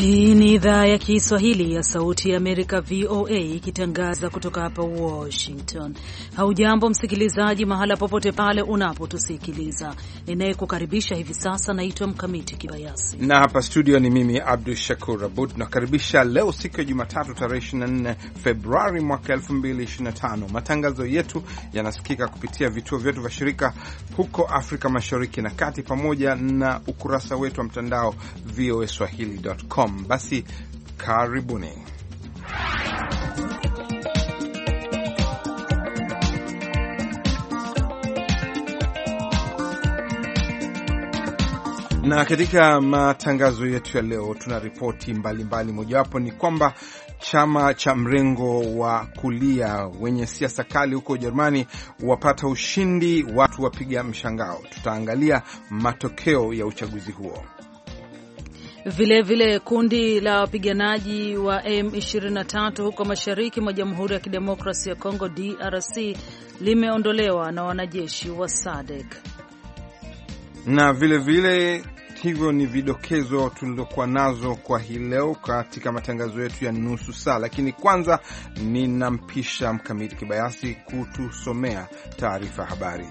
Hii ni idhaa ya Kiswahili ya Sauti ya Amerika, VOA, ikitangaza kutoka hapa Washington. Haujambo msikilizaji, mahala popote pale unapotusikiliza. Ninayekukaribisha hivi sasa naitwa Mkamiti Kibayasi, na hapa studio ni mimi Abdul Shakur Abud. Nakaribisha leo siku ya Jumatatu tarehe 24 Februari mwaka 2025. Matangazo yetu yanasikika kupitia vituo vyetu vya shirika huko Afrika Mashariki na Kati, pamoja na ukurasa wetu wa mtandao voaswahili.com. Basi karibuni. Na katika matangazo yetu ya leo tuna ripoti mbalimbali. Mojawapo ni kwamba chama cha mrengo wa kulia wenye siasa kali huko Ujerumani wapata ushindi, watu wapiga mshangao. Tutaangalia matokeo ya uchaguzi huo. Vile kundi la wapiganaji wa M23 huko mashariki mwa Jamhuri ya Kidemokrasia ya Kongo DRC limeondolewa na wanajeshi wa SADC. Na vile hivyo ni vidokezo tulizokuwa nazo kwa hii leo katika matangazo yetu ya nusu saa, lakini kwanza ninampisha Mkamiti Kibayasi kutusomea taarifa habari.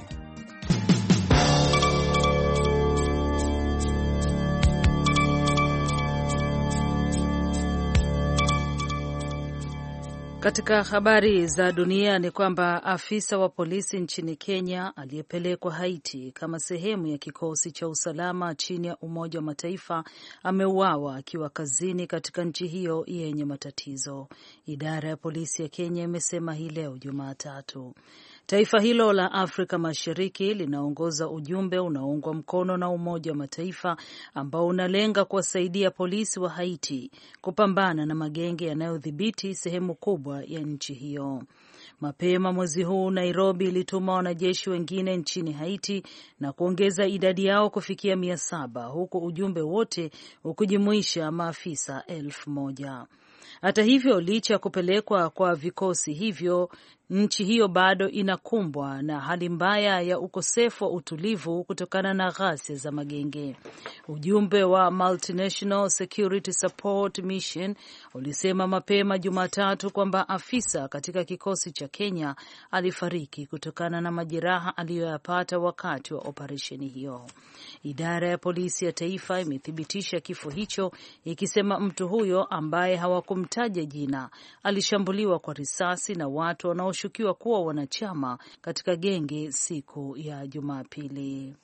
Katika habari za dunia ni kwamba afisa wa polisi nchini Kenya aliyepelekwa Haiti kama sehemu ya kikosi cha usalama chini ya Umoja wa Mataifa ameuawa akiwa kazini katika nchi hiyo yenye matatizo, idara ya polisi ya Kenya imesema hii leo Jumatatu. Taifa hilo la Afrika Mashariki linaongoza ujumbe unaoungwa mkono na Umoja wa Mataifa ambao unalenga kuwasaidia polisi wa Haiti kupambana na magenge yanayodhibiti sehemu kubwa ya nchi hiyo. Mapema mwezi huu Nairobi ilituma wanajeshi wengine nchini Haiti na kuongeza idadi yao kufikia 700, huku ujumbe wote ukijumuisha maafisa 1000. Hata hivyo, licha ya kupelekwa kwa vikosi hivyo, nchi hiyo bado inakumbwa na hali mbaya ya ukosefu wa utulivu kutokana na ghasia za magenge. Ujumbe wa Multinational Security Support Mission ulisema mapema Jumatatu kwamba afisa katika kikosi cha Kenya alifariki kutokana na majeraha aliyoyapata wakati wa operesheni hiyo. Idara ya polisi ya taifa imethibitisha kifo hicho, ikisema mtu huyo ambaye hawakumtaja jina alishambuliwa kwa risasi na watu wanaoshukiwa kuwa wanachama katika genge siku ya Jumapili.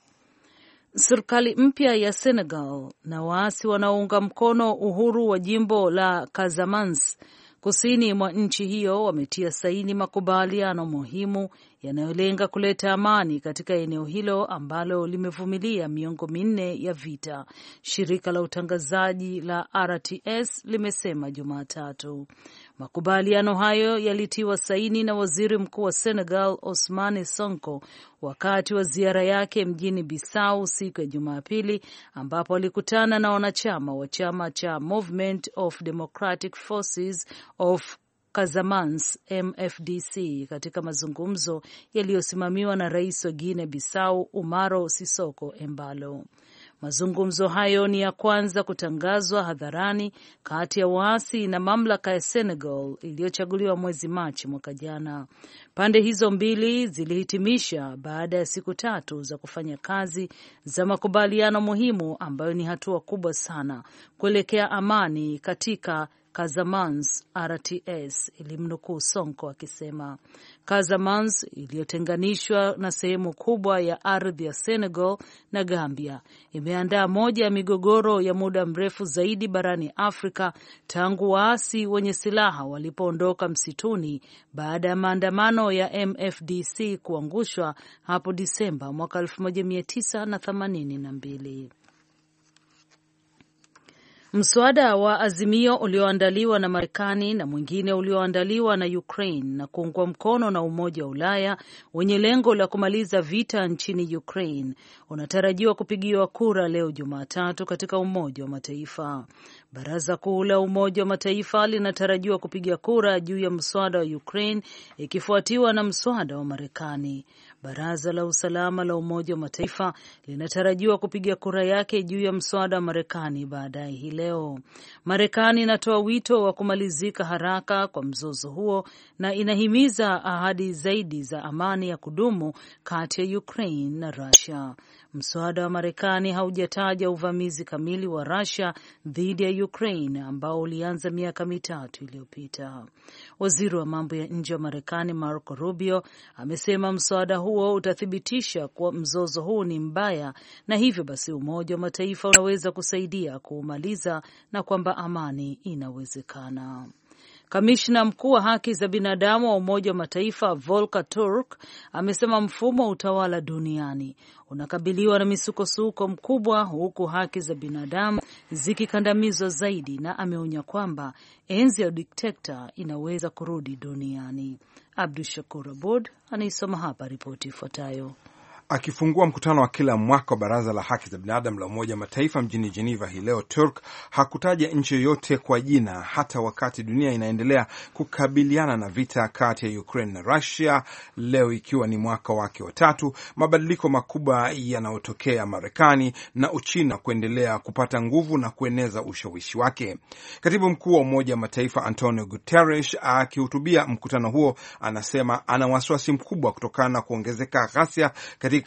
Serikali mpya ya Senegal na waasi wanaounga mkono uhuru wa jimbo la Casamance kusini mwa nchi hiyo wametia saini makubaliano muhimu yanayolenga kuleta amani katika eneo hilo ambalo limevumilia miongo minne ya vita, shirika la utangazaji la RTS limesema Jumatatu. Makubaliano hayo yalitiwa saini na waziri mkuu wa Senegal Ousmane Sonko wakati wa ziara yake mjini Bissau siku ya Jumapili, ambapo alikutana na wanachama wa chama cha Movement of Democratic Forces of Casamance MFDC katika mazungumzo yaliyosimamiwa na rais wa Guinea Bissau Umaro Sisoko Embalo. Mazungumzo hayo ni ya kwanza kutangazwa hadharani kati ya waasi na mamlaka ya Senegal iliyochaguliwa mwezi Machi mwaka jana. Pande hizo mbili zilihitimisha baada ya siku 3 za kufanya kazi za makubaliano muhimu ambayo ni hatua kubwa sana kuelekea amani katika Casamance. RTS ilimnukuu Sonko akisema Casamance iliyotenganishwa na sehemu kubwa ya ardhi ya Senegal na Gambia imeandaa moja ya migogoro ya muda mrefu zaidi barani Afrika tangu waasi wenye silaha walipoondoka msituni baada ya maandamano ya MFDC kuangushwa hapo Disemba mwaka 1982. Mswada wa azimio ulioandaliwa na Marekani na mwingine ulioandaliwa na Ukraine na kuungwa mkono na Umoja wa Ulaya wenye lengo la kumaliza vita nchini Ukraine unatarajiwa kupigiwa kura leo Jumatatu katika Umoja wa Mataifa. Baraza Kuu la Umoja wa Mataifa linatarajiwa kupiga kura juu ya mswada wa Ukraine ikifuatiwa na mswada wa Marekani. Baraza la Usalama la Umoja wa Mataifa linatarajiwa kupiga kura yake juu ya mswada wa Marekani baadaye hii leo. Marekani inatoa wito wa kumalizika haraka kwa mzozo huo na inahimiza ahadi zaidi za amani ya kudumu kati ya Ukraine na Russia. Mswada wa Marekani haujataja uvamizi kamili wa Russia dhidi ya Ukraine ambao ulianza miaka 3 iliyopita. Waziri wa mambo ya nje wa Marekani Marco Rubio amesema mswada huo utathibitisha kuwa mzozo huu ni mbaya na hivyo basi Umoja wa Mataifa unaweza kusaidia kuumaliza na kwamba amani inawezekana. Kamishna mkuu wa haki za binadamu wa Umoja wa Mataifa Volker Turk amesema mfumo wa utawala duniani unakabiliwa na misukosuko mkubwa huku haki za binadamu zikikandamizwa zaidi, na ameonya kwamba enzi ya udikteta inaweza kurudi duniani. Abdu Shakur Abud anaisoma hapa ripoti ifuatayo. Akifungua mkutano wa kila mwaka wa Baraza la Haki za Binadamu la Umoja wa Mataifa mjini Geneva hii leo, Turk hakutaja nchi yoyote kwa jina hata wakati dunia inaendelea kukabiliana na vita kati ya Ukraine na Russia, leo ikiwa ni mwaka wake wa 3, mabadiliko makubwa yanayotokea Marekani na Uchina kuendelea kupata nguvu na kueneza ushawishi wake. Katibu mkuu wa Umoja wa Mataifa Antonio Guterres akihutubia mkutano huo anasema ana wasiwasi mkubwa kutokana na kuongezeka ghasia katika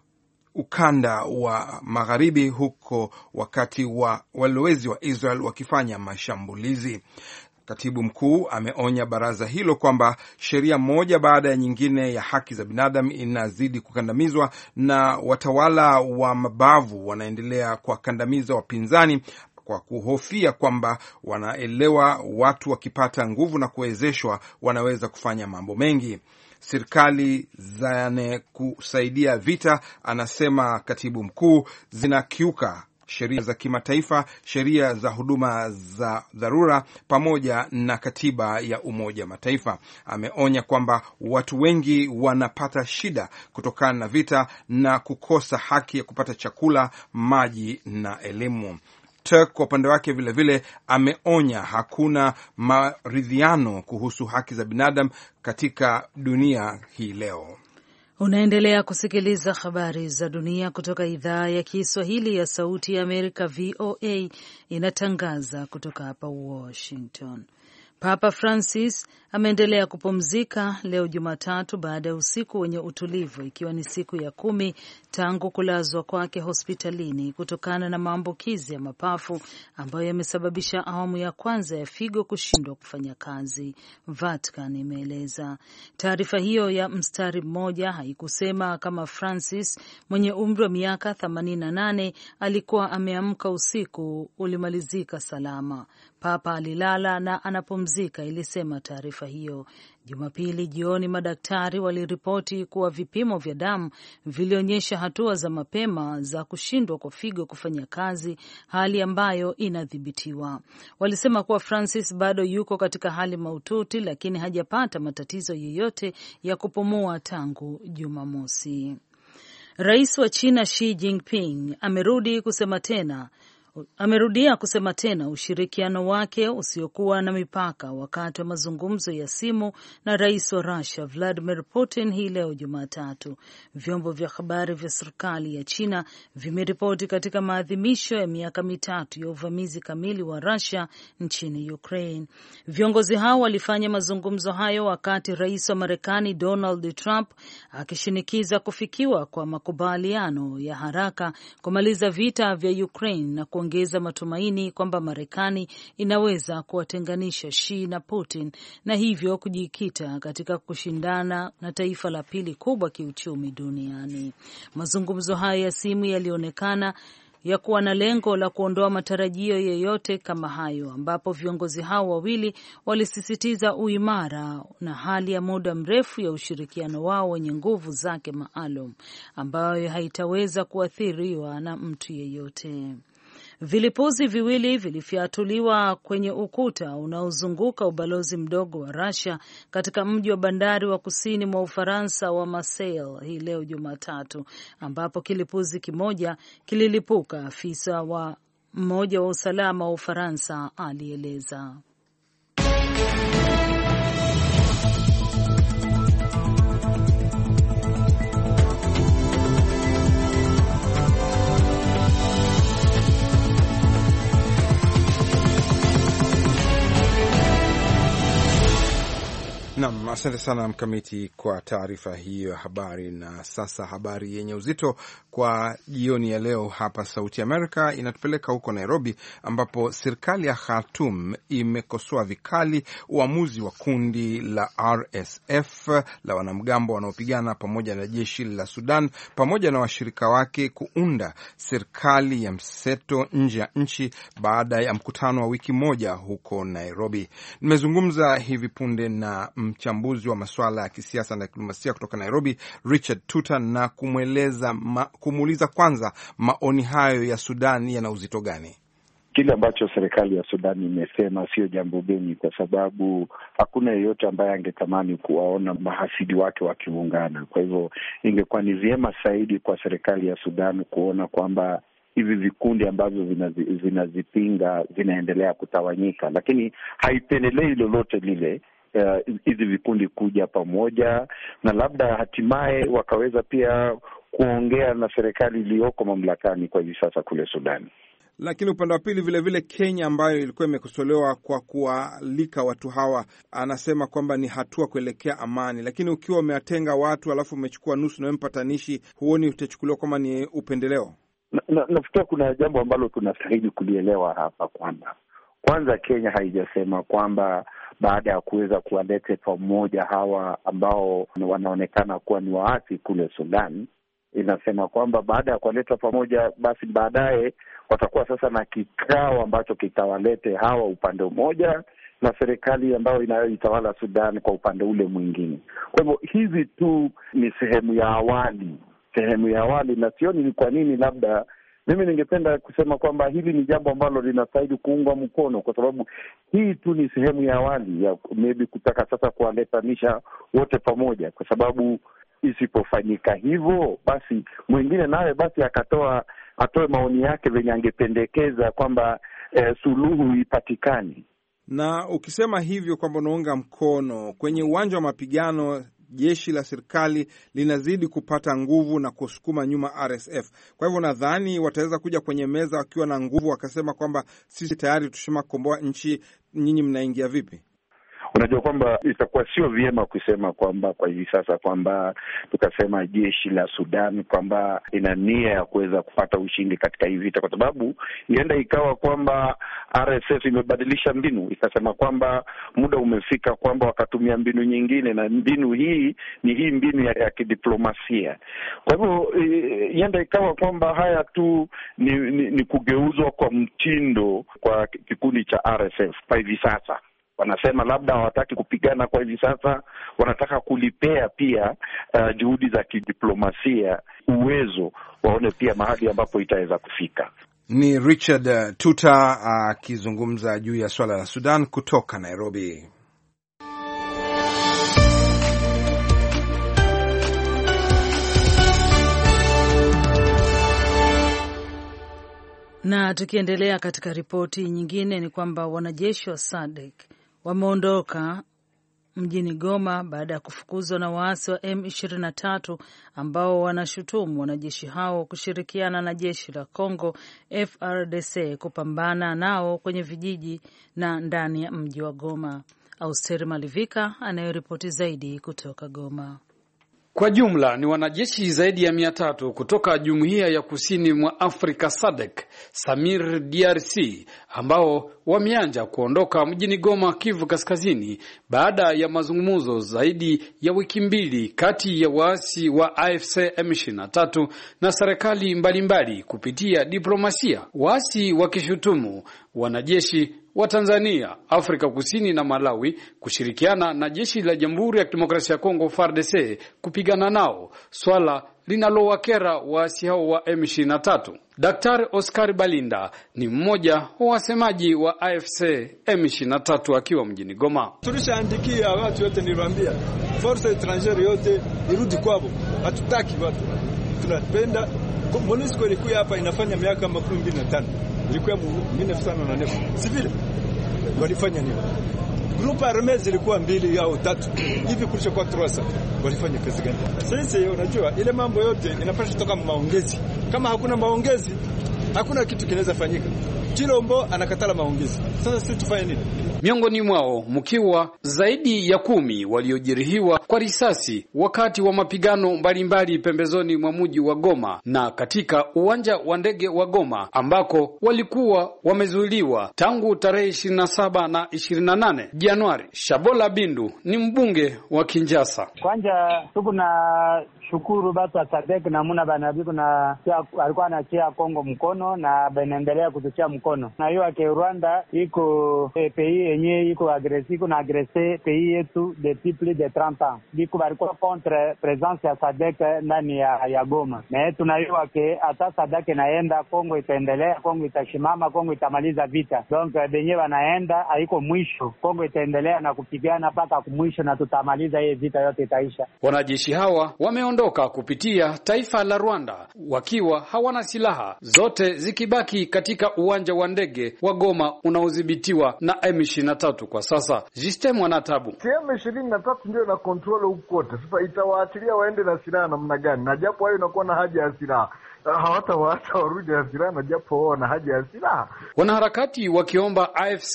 ukanda wa magharibi huko wakati wa walowezi wa Israel wakifanya mashambulizi. Katibu mkuu ameonya baraza hilo kwamba sheria moja baada ya nyingine ya haki za binadamu inazidi kukandamizwa na watawala wa mabavu wanaendelea kuwakandamiza wapinzani kwa kuhofia kwamba wanaelewa watu wakipata nguvu na kuwezeshwa wanaweza kufanya mambo mengi. Serikali zane kusaidia vita, anasema katibu mkuu, zinakiuka sheria za kimataifa, sheria za huduma za dharura pamoja na katiba ya Umoja Mataifa. Ameonya kwamba watu wengi wanapata shida kutokana na vita na kukosa haki ya kupata chakula, maji na elimu. Turk kwa upande wake vile ameonya hakuna maridhiano kuhusu haki za binadamu katika dunia hii leo. Unaendelea kusikiliza habari za dunia kutoka idhaa ya Kiswahili ya Sauti ya Amerika, VOA, inatangaza kutoka hapa Washington. Papa Francis ameendelea kupumzika leo Jumatatu baada ya usiku wenye utulivu, ikiwa ni siku ya 10 tangu kulazwa kwake hospitalini kutokana na maambukizi ya mapafu ambayo yamesababisha awamu ya kwanza ya figo kushindwa kufanya kazi, Vatican imeeleza. Taarifa hiyo ya mstari mmoja haikusema kama Francis mwenye umri wa miaka 88 alikuwa ameamka usiku ulimalizika salama. Papa alilala na anapumzika, ilisema taarifa hiyo. Jumapili jioni madaktari waliripoti kuwa vipimo vya damu vilionyesha hatua za mapema za kushindwa kwa figo kufanya kazi, hali ambayo inadhibitiwa. Walisema kuwa Francis bado yuko katika hali mahututi, lakini hajapata matatizo yoyote ya kupumua tangu Jumamosi. Rais wa China Xi Jinping amerudia kusema tena ushirikiano wake usiokuwa na mipaka wakati wa mazungumzo ya simu na rais wa Russia Vladimir Putin hii leo Jumatatu. Vyombo vya habari vya serikali ya China vimeripoti katika maadhimisho ya miaka 3 ya uvamizi kamili wa Russia nchini Ukraine. Viongozi hao walifanya mazungumzo hayo wakati rais wa Marekani Donald Trump akishinikiza kufikiwa kwa makubaliano ya haraka kumaliza vita vya Ukraine na kuongeza matumaini kwamba Marekani inaweza kuwatenganisha Xi na Putin na hivyo kujikita katika kushindana na taifa la pili kubwa kiuchumi duniani. Mazungumzo haya ya simu yalionekana ya kuwa na lengo la kuondoa matarajio yoyote kama hayo, ambapo viongozi hao wawili walisisitiza uimara na hali ya muda mrefu ya ushirikiano wao wenye nguvu zake maalum ambayo haitaweza kuathiriwa na mtu yeyote. Vilipuzi viwili vilifyatuliwa kwenye ukuta unaozunguka ubalozi mdogo wa Russia katika mji wa bandari wa kusini mwa Ufaransa wa Marseille hii leo Jumatatu, ambapo kilipuzi kimoja kililipuka. Afisa wa mmoja wa usalama wa Ufaransa alieleza. Naam, asante sana Mkamiti kwa taarifa hiyo ya habari. Na sasa habari yenye uzito kwa jioni ya leo hapa Sauti Amerika inatupeleka huko Nairobi, ambapo serikali ya Khartoum imekosoa vikali uamuzi wa kundi la RSF la wanamgambo wanaopigana pamoja na jeshi la Sudan pamoja na washirika wake kuunda serikali ya mseto nje ya nchi baada ya mkutano wa wiki moja huko Nairobi. Nimezungumza hivi punde na mchambuzi wa masuala ya kisiasa na diplomasia kutoka Nairobi, Richard Tuta, na kumuuliza kwanza maoni hayo ya Sudan yana uzito gani? Kile ambacho serikali ya Sudan imesema sio jambo geni, kwa sababu hakuna yeyote ambaye angetamani kuwaona mahasidi wake wakiungana. Kwa hivyo ingekuwa ni vyema zaidi kwa serikali ya Sudan kuona kwamba hivi vikundi ambavyo vinazipinga vinaendelea kutawanyika, lakini haipendelei lolote lile hizi vikundi kuja pamoja na labda hatimaye wakaweza pia kuongea na serikali iliyoko mamlakani kwa hivi sasa kule Sudan. Lakini upande wa pili vile vile Kenya, ambayo ilikuwa imekosolewa kwa kualika watu hawa, anasema kwamba ni hatua kuelekea amani. Lakini ukiwa umewatenga watu alafu umechukua nusu na mpatanishi, huoni utachukuliwa kama ni upendeleo? Nafikiri kuna jambo ambalo tunastahili kulielewa hapa, kwamba kwanza Kenya haijasema kwamba baada ya kuweza kuwaleta pamoja hawa ambao wanaonekana kuwa ni waasi kule Sudan, inasema kwamba baada ya kuwaleta pamoja basi baadaye watakuwa sasa na kikao ambacho kitawalete hawa upande mmoja na serikali ambayo inayoitawala Sudan kwa upande ule mwingine. Kwa hivyo hizi tu ni sehemu ya awali, na sioni ni kwa nini. Labda mimi ningependa kusema kwamba hili ni jambo ambalo linastahili kuungwa mkono, kwa sababu hii tu ni sehemu ya awali ya maybe kutaka sasa kuwaletanisha wote pamoja, kwa sababu isipofanyika hivyo basi mwingine nawe basi atoe maoni yake venye angependekeza kwamba suluhu ipatikane. Na ukisema hivyo kwamba unaunga mkono kwenye uwanja wa mapigano, jeshi la serikali linazidi kupata nguvu na kusukuma nyuma RSF. Kwa hivyo nadhani wataweza kuja kwenye meza wakiwa na nguvu, wakasema kwamba sisi tayari tushamakomboa nchi, nyinyi mnaingia vipi? Unajua kwamba itakuwa sio vyema kusema kwamba kwa hivi sasa kwamba tukasema jeshi la Sudan kwamba ina nia ya kuweza kupata ushindi katika hii vita, kwa sababu ienda ikawa kwamba RSF imebadilisha mbinu, ikasema kwamba muda umefika kwamba wakatumia mbinu nyingine, na mbinu hii ni hii mbinu ya kidiplomasia. Kwa hivyo ienda ikawa kwamba haya tu ni kugeuzwa kwa mtindo kwa kikundi cha RSF kwa hivi sasa. Wanasema labda hawataki kupigana kwa hivi sasa, wanataka kulipea pia juhudi za kidiplomasia uwezo, waone pia mahali ambapo itaweza kufika. Ni Richard Tuta akizungumza juu ya swala la Sudan kutoka Nairobi. Na tukiendelea katika ripoti nyingine ni kwamba wanajeshi wa SADC wameondoka mjini Goma baada ya kufukuzwa na waasi wa M23 ambao wanashutumu wanajeshi hao kushirikiana na jeshi la Congo FARDC kupambana nao kwenye vijiji na ndani ya mji wa Goma. Austeri Malivika anayoripoti zaidi kutoka Goma. Kwa jumla ni wanajeshi zaidi ya 300 kutoka Jumuiya ya Kusini mwa Afrika SADC, Samir DRC, ambao wameanza kuondoka mjini Goma, Kivu Kaskazini, baada ya mazungumzo zaidi ya wiki mbili kati ya waasi wa AFC M23 na serikali mbalimbali kupitia diplomasia. Waasi wakishutumu wanajeshi wa Tanzania, Afrika Kusini na Malawi kushirikiana na jeshi la Jamhuri ya Kidemokrasia ya Kongo FARDC kupigana nao, swala linalowakera waasi hao wa M23. Daktari Oscar Balinda ni mmoja wa wasemaji wa AFC M23 akiwa mjini Goma. Tulishaandikia watu wote, niliwaambia force étrangère yote irudi kwao. Hatutaki watu. Tunapenda MONUSCO ilikuwa hapa inafanya miaka 25. ilikuwa 1909 si vile walifanya nini? Grupu arme zilikuwa 2 au 3 hivi kulishakuwa 300. Walifanya kazi gani? Sasa unajua ile mambo yote inapaswa kutoka maongezi. Kama hakuna maongezi hakuna kitu kinaweza fanyika. Chilombo anakatala maongezi. Sasa sisi tufanye nini? Miongoni mwao mkiwa zaidi ya 10 waliojeruhiwa kwa risasi wakati wa mapigano mbalimbali pembezoni mwa mji wa Goma na katika uwanja wa ndege wa Goma ambako walikuwa wamezuiliwa tangu tarehe 27 na 28 Januari. Shabola Bindu ni mbunge wa Kinshasa. Kwanza tuko na shukuru batu wa SADC na muna banabiku na alikuwa anachia Kongo mkono na banaendelea kutuchia mkono. Na hiyo ake Rwanda iko pays yenye iko agresiku na agrese pays yetu depuis plus de 30 ans. Biko balikuwa contre presence ya SADC ndani ya Goma. Na yetu na hiyo ake hata SADC naenda Kongo itaendelea, Kongo itashimama, Kongo itamaliza vita. Donc benye wanaenda haiko mwisho. Kongo itaendelea na kupigana mpaka kumwisho na tutamaliza hii vita yote itaisha. Wanajeshi hawa wameondoka kupitia taifa la Rwanda wakiwa hawana silaha, zote zikibaki katika uwanja wa ndege wa Goma unaodhibitiwa na M23 kwa sasa. Justin Mwanatabu: M23 ndio na control huko kote. Sasa itawaachilia waende na silaha namna gani? Na japo wao inakuwa na haja ya silaha, hawatawaacha warudi na silaha na japo wao na haja ya silaha. Wanaharakati wakiomba AFC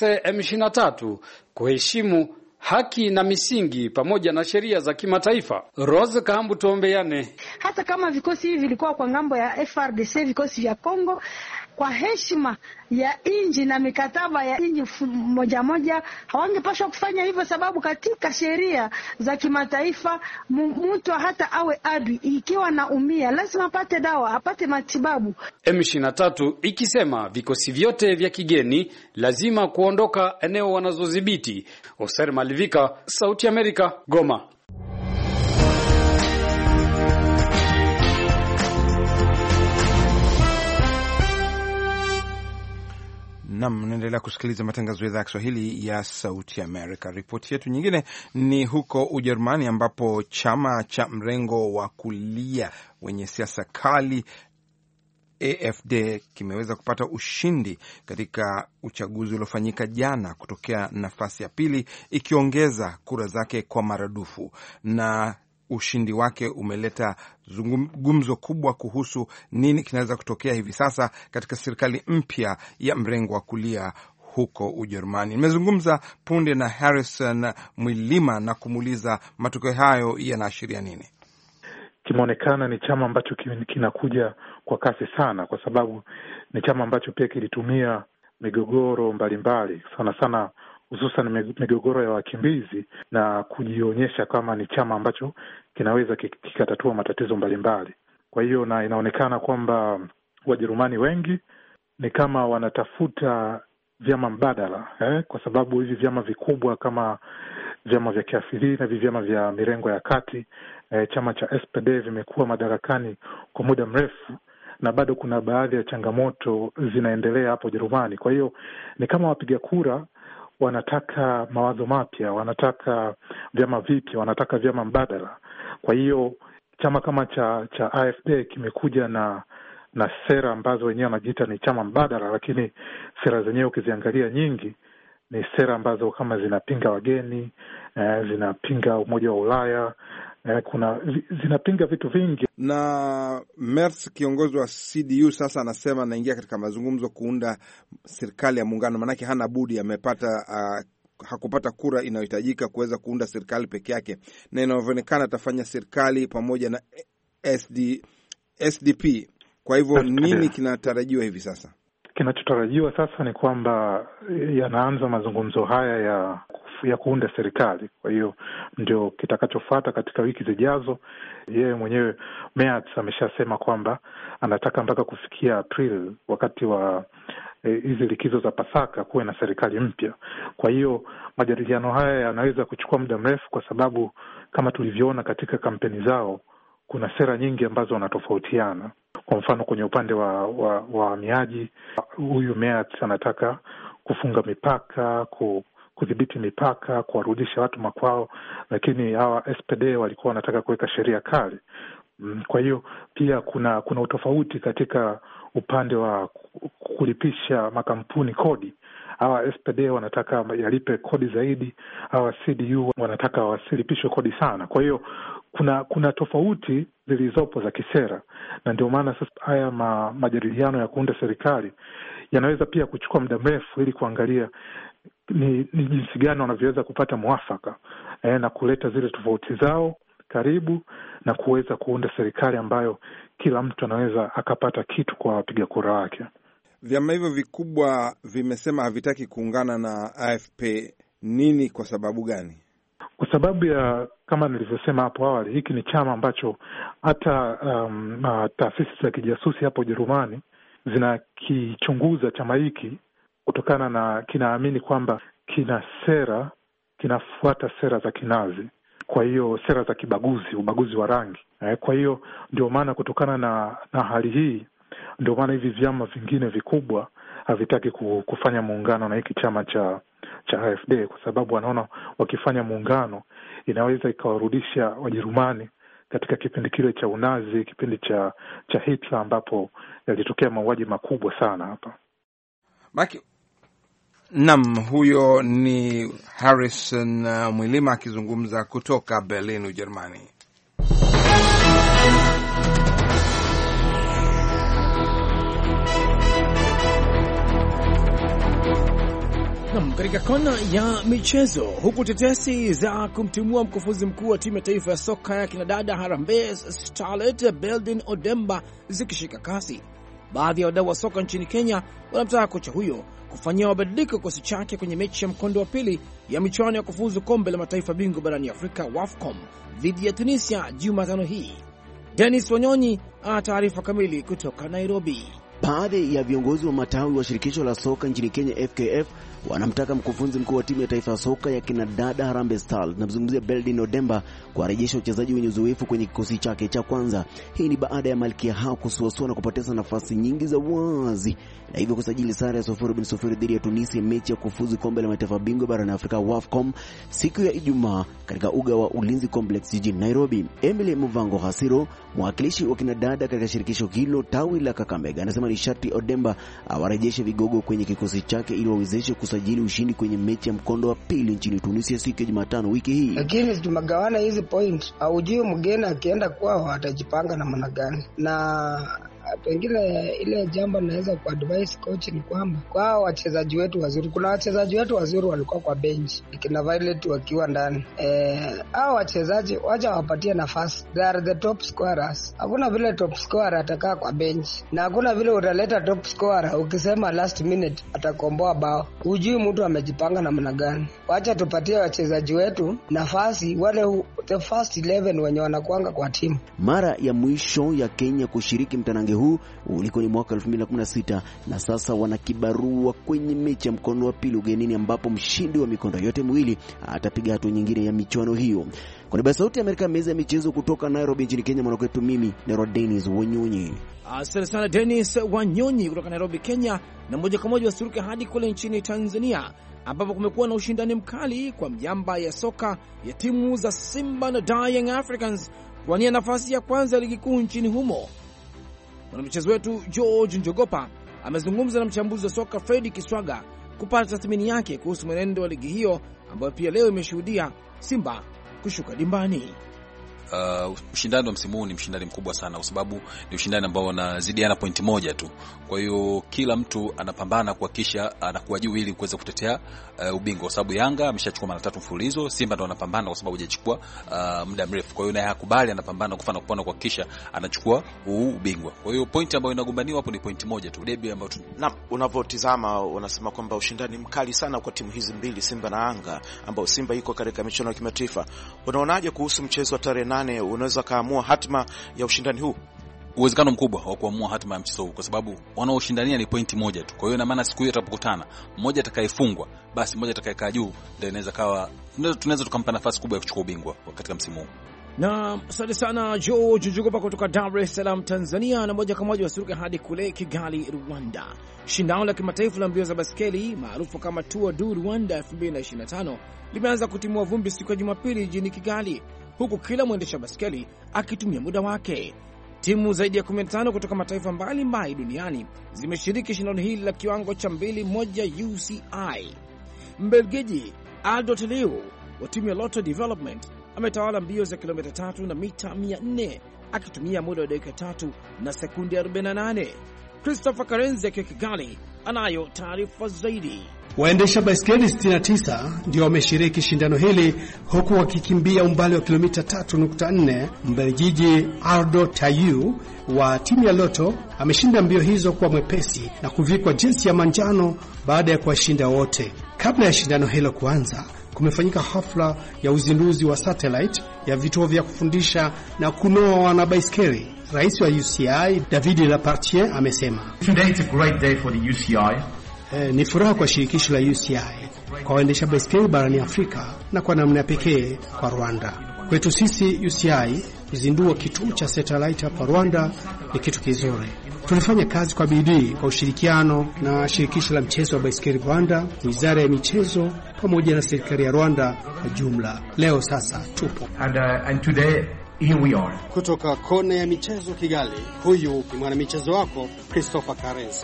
M23 kuheshimu haki na misingi pamoja na sheria za kimataifa. Rose Kahambu Tuombeane: hata kama vikosi hivi vilikuwa kwa ngambo ya FRDC, vikosi vya Kongo, kwa heshima ya inji na mikataba ya inji moja moja hawangepaswa kufanya hivyo, sababu katika sheria za kimataifa mtu hata awe adui ikiwa naumia lazima apate dawa, apate matibabu. M23 ikisema vikosi vyote vya kigeni lazima kuondoka eneo wanazodhibiti. Oser Malivika, Sauti Amerika, Goma. Naendelea kusikiliza matangazo ya idhaa ya Kiswahili ya Sauti Amerika. Ripoti yetu nyingine ni huko Ujerumani ambapo chama cha mrengo wa kulia wenye siasa kali AfD kimeweza kupata ushindi katika uchaguzi uliofanyika jana kutokea nafasi ya pili, ikiongeza kura zake kwa maradufu, na ushindi wake umeleta gumzo kubwa kuhusu nini kinaweza kutokea hivi sasa katika serikali mpya ya mrengo wa kulia huko Ujerumani. Nimezungumza punde na Harrison Mwilima na kumuuliza matokeo hayo yanaashiria nini. Kimeonekana ni chama ambacho kinakuja kwa kasi sana, kwa sababu ni chama ambacho pia kilitumia migogoro mbalimbali sana sana, hususan migogoro ya wakimbizi, na kujionyesha kama ni chama ambacho kinaweza kikatatua matatizo mbalimbali. Kwa hiyo na inaonekana kwamba Wajerumani wengi ni kama wanatafuta vyama mbadala, kwa sababu hivi vyama vikubwa kama vyama vya kiasili na vyama vya mirengo ya kati, chama cha SPD vimekuwa madarakani kwa muda mrefu na bado kuna baadhi ya changamoto zinaendelea hapo Ujerumani. Kwa hiyo ni kama wapiga kura wanataka mawazo mapya, wanataka vyama vipya, wanataka vyama mbadala. Kwa hiyo chama kama cha AfD kimekuja na sera ambazo wenyewe wanajiita ni chama mbadala, lakini sera zenyewe ukiziangalia nyingi ni sera ambazo kama zinapinga wageni, zinapinga Umoja wa Ulaya, zinapinga vitu vingi. Na Merz, kiongozi wa CDU, sasa anasema anaingia katika mazungumzo kuunda serikali ya muungano, manake hana budi, hakupata kura inayohitajika kuweza kuunda serikali peke yake, na inavyoonekana atafanya serikali pamoja na SDP. Kwa hivyo nini kinatarajiwa hivi sasa? Kinachotarajiwa sasa ni kwamba yanaanza mazungumzo haya ya kuunda serikali. Kwa hiyo ndio kitakachofuata katika wiki zijazo. Yeye mwenyewe Merz ameshasema kwamba anataka mpaka kufikia April, wakati wa hizi likizo za Pasaka, kuwe na serikali mpya. Kwa hiyo majadiliano haya yanaweza kuchukua muda mrefu, kwa sababu kama tulivyoona katika kampeni zao kuna sera nyingi ambazo wanatofautiana. Kwa mfano kwenye upande wa wahamiaji, huyu Merz anataka kufunga mipaka, kudhibiti mipaka, kuwarudisha watu makwao, lakini hawa SPD walikuwa wanataka kuweka sheria kali Kwa hiyo pia kuna utofauti katika upande wa kulipisha makampuni kodi. Hawa SPD wanataka yalipe kodi zaidi, hawa CDU wanataka wasilipishwe kodi sana. Kwa hiyo kuna tofauti zilizopo za kisera, na ndio maana sasa haya majadiliano ya kuunda serikali yanaweza pia kuchukua muda mrefu ili kuangalia ni jinsi gani wanavyoweza kupata mwafaka na kuleta zile tofauti zao karibu na kuweza kuunda serikali ambayo kila mtu anaweza akapata kitu kwa wapiga kura wake. Vyama hivyo vikubwa vimesema havitaki kuungana na AFP. Nini, kwa sababu gani? Kwa sababu ya kama nilivyosema hapo awali, hiki ni chama ambacho hata taasisi za kijasusi hapo Ujerumani zinakichunguza chama hiki kutokana na kinaamini kwamba kinafuata sera za Kinazi. Kwa hiyo sera za ubaguzi wa rangi. Kwa hiyo ndio maana kutokana na hali hii, ndio maana hivi vyama vingine vikubwa havitaki kufanya muungano na hiki chama cha AfD, kwa sababu wanaona wakifanya muungano inaweza ikawarudisha Wajerumani katika kipindi kile cha Unazi, kipindi cha Hitler, ambapo yalitokea mauaji makubwa sana hapa. Huyo ni Harrison Mwilima akizungumza kutoka Berlin, Ujerumani. Katika kona ya michezo, huku tetesi za kumtimua mkufunzi mkuu wa timu ya taifa ya soka ya kinadada Harambee Starlet Beldin Odemba zikishika kasi, baadhi ya wadau wa soka nchini Kenya wanamtaka kocha huyo kufanyia mabadiliko kikosi chake kwenye mechi ya mkondo wa pili ya michuano ya kufuzu kombe la mataifa bingwa barani Afrika WAFCON dhidi ya Tunisia Jumatano hii. Dennis Wanyonyi ana taarifa kamili kutoka Nairobi. Baadhi ya viongozi wa matawi wa shirikisho la soka nchini Kenya FKF wanamtaka mkufunzi mkuu wa timu ya taifa ya soka ya kinadada Harambee Stars, namzungumzia Beldin Odemba, kuwarejesha wachezaji wenye uzoefu kwenye kikosi chake cha kwanza. Hii ni baada ya malkia hao kusuasua na kupoteza nafasi nyingi za wazi na hivyo kusajili sare ya 0-0 dhidi ya Tunisia, mechi ya kufuzu kombe la mataifa bingwa barani Afrika WAFCON siku ya Ijumaa katika uga wa Ulinzi Complex jijini Nairobi. Emily Muvango Hasiro, mwakilishi wa kinadada katika shirikisho hilo tawi la Kakamega, anasema ni sharti Odemba awarejeshe vigogo kwenye kikosi chake ili wawezeshe kusajili ushindi kwenye mechi ya mkondo wa pili nchini Tunisia siku ya Jumatano wiki hii. Lakini tumegawana hizi point, aujui mgeni akienda kwao atajipanga na maana gani. Na pengine ile jambo naweza kuadvise coach ni kwamba kwa wachezaji wetu wazuri, kuna wachezaji wetu wazuri walikuwa kwa bench kina Violet wakiwa ndani, hao wachezaji wacha wapatie nafasi. They are the top scorers. Hakuna vile top scorer atakaa kwa bench, na hakuna vile utaleta top scorer ukisema last minute atakomboa bao. Hujui mtu amejipanga na maana gani. Wacha tupatie wachezaji wetu nafasi, wale the first 11 wenye wanakuanga kwa timu. Mara ya mwisho ya Kenya kushiriki mtanange huu ulikuwa ni mwaka 2016 na sasa wana kibarua kwenye mechi ya mkondo wa pili ugenini, ambapo mshindi wa mikondo yote miwili atapiga hatua nyingine ya michuano hiyo. Kwa niaba ya Sauti ya Amerika, meza ya michezo kutoka Nairobi nchini Kenya, mwanakwetu mimi ni Dennis Wanyonyi. Asante sana Dennis Wanyonyi kutoka Nairobi, Kenya. Na moja kwa moja wasuruke hadi kule nchini Tanzania, ambapo kumekuwa na ushindani mkali kwa miamba ya soka ya timu za Simba na Young Africans kuwania nafasi ya kwanza ligi kuu nchini humo. Mwanamchezo wetu George Njogopa amezungumza na mchambuzi wa soka Freddy Kiswaga kupata tathmini yake kuhusu mwenendo wa ligi hiyo ambayo pia leo imeshuhudia Simba kushuka dimbani. Ushindani wa msimu huu ni mshindani mkubwa sana, kwa sababu ni ushindani ambao unazidiana pointi moja tu. Kwa hiyo kila mtu anapambana kuhakikisha anakuwa juu ili kuweza kutetea ubingwa, kwa sababu Yanga ameshachukua mara 3 mfululizo, Simba ndo anapambana kwa sababu hajachukua muda mrefu. Kwa hiyo naye hakubali, anapambana kufana kupona kuhakikisha anachukua ubingwa. Kwa hiyo pointi ambayo inagombaniwa hapo ni pointi moja tu, debi ambayo na unapotizama unasema kwamba ushindani mkali sana kwa timu hizi mbili, Simba na Yanga, ambao Simba iko katika michuano ya kimataifa. Unaonaje kuhusu mchezo wa tarehe 8 unaweza kaamua hatima ya ushindani huu? Uwezekano mkubwa wa kuamua hatima ya mchezo huu, kwa sababu wanaoshindania ni pointi moja tu. Kwa hiyo ina maana siku hiyo tutapokutana, mmoja atakayefungwa basi mmoja atakayekaa juu ndio inaweza kawa tunaweza tukampa nafasi kubwa ya kuchukua ubingwa katika msimu huu. Na asante sana George Njogopa kutoka Dar es Salaam Tanzania. Na moja kwa moja wasuruke hadi kule Kigali Rwanda. Shindano la kimataifa la mbio za baskeli maarufu kama Tour du Rwanda 2025 limeanza kutimua vumbi siku ya Jumapili jijini Kigali, huku kila mwendesha baiskeli akitumia muda wake. Timu zaidi ya 15 kutoka mataifa mbalimbali duniani zimeshiriki shindano hili la kiwango cha 2-1 UCI. Mbelgiji Aldo Teleu wa timu ya Lotto Development ametawala mbio za kilomita 3 na mita 400 akitumia muda wa dakika 3 na sekunde 48. Christopher Karenzi akiwa Kigali anayo taarifa zaidi. Waendesha baiskeli 69 ndio wameshiriki shindano hili huku wakikimbia umbali wa kilomita 3.4. Mbelgiji Aldo Teleu wa timu ya Lotto ameshinda mbio hizo kwa mwepesi na kuvikwa jezi ya manjano baada ya kuwashinda wote. Kabla ya shindano hilo kuanza, kumefanyika hafla ya uzinduzi wa satellite ya vituo vya kufundisha na kunoa wanabaiskeli. Rais wa UCI David Lapartien amesema, Today it's a great day for the UCI. Ni furaha kwa shirikisho la UCI, kwa waendesha baiskeli barani Afrika na kwa namna pekee kwa Rwanda. Kwetu sisi UCI, kuzindua kituo cha satellite hapa Rwanda ni kitu kizuri. Tulifanya kazi kwa bidii kwa ushirikiano na shirikisho la mchezo wa baiskeli Rwanda, wizara ya michezo pamoja na serikali ya Rwanda kwa jumla. Leo sasa tupo. And today here we are. Kutoka kona ya michezo Kigali, huyu ni mwana michezo wako Christopher Karenzi.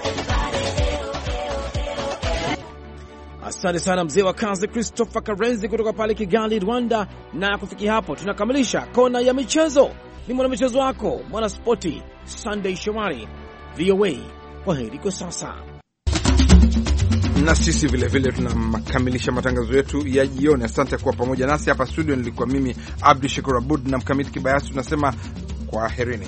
Asante sana mzee wa kazi Christopher Karenzi kutoka pale Kigali, Rwanda. Na kufikia hapo tunakamilisha kona ya michezo. Ni mwana michezo wako, mwana spoti Sunday Shomari, VOA. Kwa heri kwa sasa. Na sisi vile vile tunakamilisha matangazo yetu ya jioni. Asante kwa pamoja nasi hapa studio. Nilikuwa mimi Abdu Shakur Abud na Mkamiti Kibayasi. Tunasema kwa herini.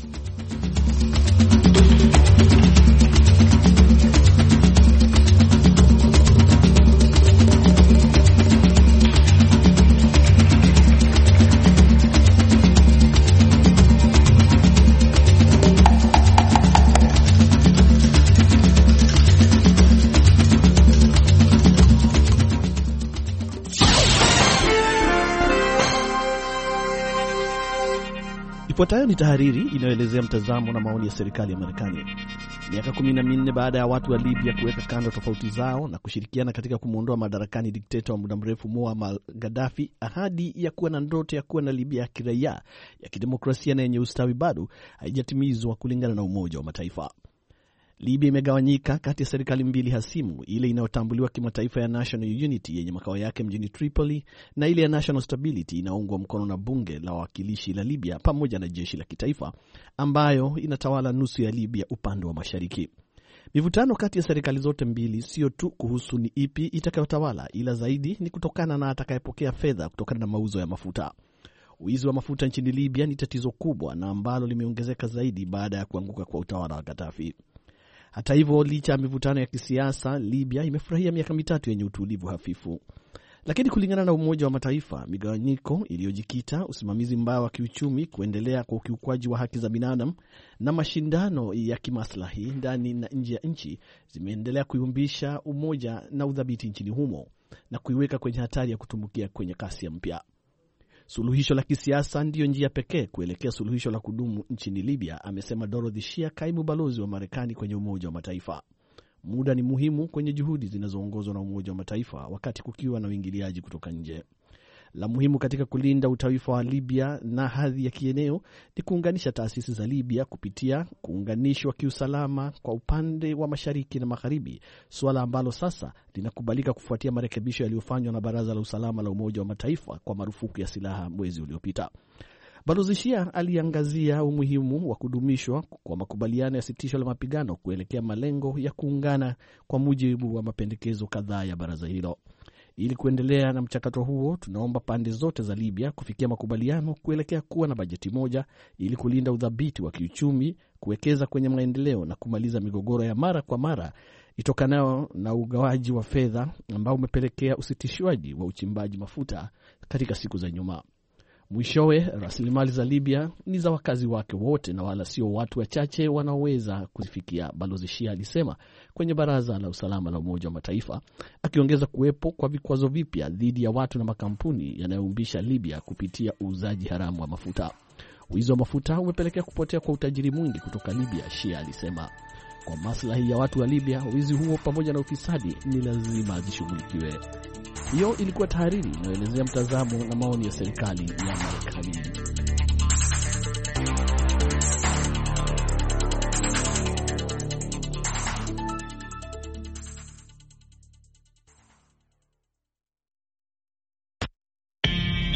Ifuatayo ni tahariri inayoelezea mtazamo na maoni ya serikali ya Marekani. Miaka 14 baada ya watu wa Libya kuweka kando tofauti zao na kushirikiana katika kumuondoa madarakani dikteta wa muda mrefu Muammar Gaddafi, ahadi ya kuwa na ndoto ya kuwa na Libya ya kiraia, ya kidemokrasia na yenye ustawi bado haijatimizwa kulingana na Umoja wa Mataifa. Libya imegawanyika kati ya serikali mbili hasimu, ile inayotambuliwa kimataifa ya National Unity yenye makao yake mjini Tripoli na ile ya National Stability inaungwa mkono na bunge la wawakilishi la Libya pamoja na jeshi la kitaifa ambayo inatawala nusu ya Libya upande wa mashariki. Mivutano kati ya serikali zote mbili sio tu kuhusu ni ipi itakayotawala, ila zaidi ni kutokana na atakayepokea fedha kutokana na mauzo ya mafuta. Wizi wa mafuta nchini Libya ni tatizo kubwa na ambalo limeongezeka zaidi baada ya kuanguka kwa utawala wa Gaddafi. Hata hivyo, licha ya mivutano ya kisiasa, Libya imefurahia miaka mitatu yenye utulivu hafifu. Lakini kulingana na Umoja wa Mataifa, migawanyiko iliyojikita, usimamizi mbaya wa kiuchumi, kuendelea kwa ukiukwaji wa haki za binadamu na mashindano ya kimaslahi ndani na nje ya nchi zimeendelea kuyumbisha umoja na udhabiti nchini humo na kuiweka kwenye hatari ya kutumbukia kwenye kasi mpya. Suluhisho la kisiasa ndiyo njia pekee kuelekea suluhisho la kudumu nchini Libya, amesema Dorothy Shea, kaimu balozi wa Marekani kwenye Umoja wa Mataifa. Muda ni muhimu kwenye juhudi zinazoongozwa na Umoja wa Mataifa wakati kukiwa na uingiliaji kutoka nje. La muhimu katika kulinda utaifa wa Libya na hadhi ya kieneo ni kuunganisha taasisi za Libya kupitia kuunganishwa kiusalama kwa upande wa mashariki na magharibi, suala ambalo sasa linakubalika kufuatia marekebisho yaliyofanywa na Baraza la Usalama la Umoja wa Mataifa kwa marufuku ya silaha mwezi uliopita. Balozi Shea aliangazia umuhimu wa kudumishwa kwa makubaliano ya sitisho la mapigano kuelekea malengo ya kuungana kwa mujibu wa mapendekezo kadhaa ya baraza hilo. Ili kuendelea na mchakato huo, tunaomba pande zote za Libya kufikia makubaliano kuelekea kuwa na bajeti moja ili kulinda udhabiti wa kiuchumi, kuwekeza kwenye maendeleo na kumaliza migogoro ya mara kwa mara itokanayo na ugawaji wa fedha ambao umepelekea usitishwaji wa uchimbaji mafuta katika siku za nyuma. Mwishowe, rasilimali za Libya ni za wakazi wake wote na wala sio watu wachache wanaoweza kuzifikia, Balozi Shea alisema kwenye Baraza la Usalama la Umoja wa Mataifa, akiongeza kuwepo kwa vikwazo vipya dhidi ya watu na makampuni yanayoumbisha Libya kupitia uuzaji haramu wa mafuta. Wizi wa mafuta umepelekea kupotea kwa utajiri mwingi kutoka Libya, Shea alisema. Kwa maslahi ya watu wa Libya, wizi huo pamoja na ufisadi ni lazima zishughulikiwe. Hiyo ilikuwa tahariri inayoelezea mtazamo na maoni ya serikali ya Marekani.